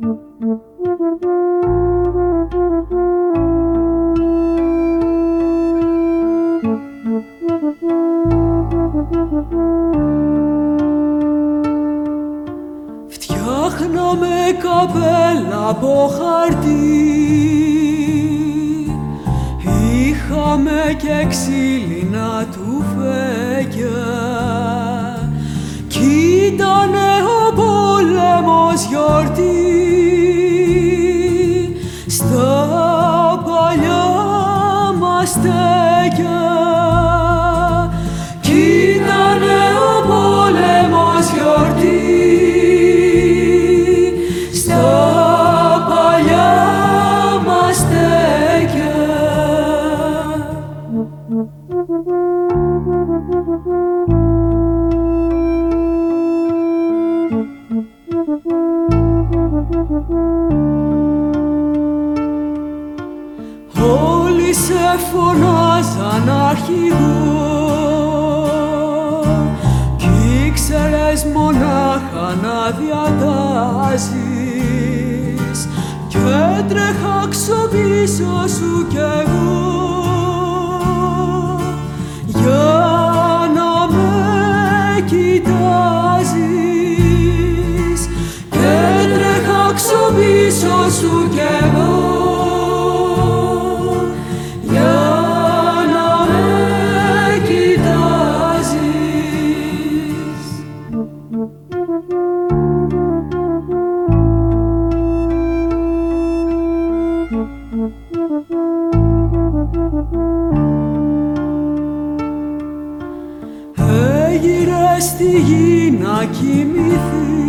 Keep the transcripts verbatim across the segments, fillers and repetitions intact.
Φτιάχναμε καπέλα από χαρτί, είχαμε και ξύλινα τουφέκια κι ήτανε ο πόλεμος γιορτή στα παλιά μας στέκια κι ήτανε ο πόλεμος γιορτή Όλοι σε φωνάζαν αρχηγό κι ήξερες μονάχα να διατάζεις κι έτρεχα ξοπίσω σου κι εγώ για να με κοιτάζεις κι έτρεχα ξοπίσω σου κι εγώ Έγειρες στη γη να κοιμηθείς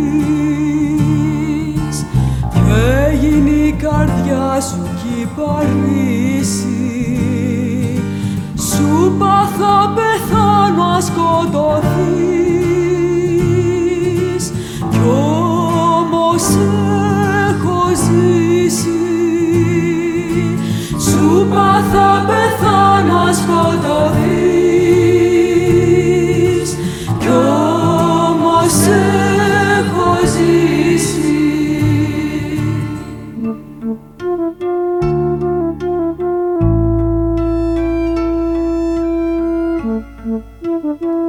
κι έγινε η καρδιά σου κυπαρίσει. Σου είπα θα πεθάνω αν σκοτωθείς κι όμως έχω ζήσει. Σου είπα θα πεθάνω αν σκοτωθείς κι όμως έχω ζήσει. Thank you.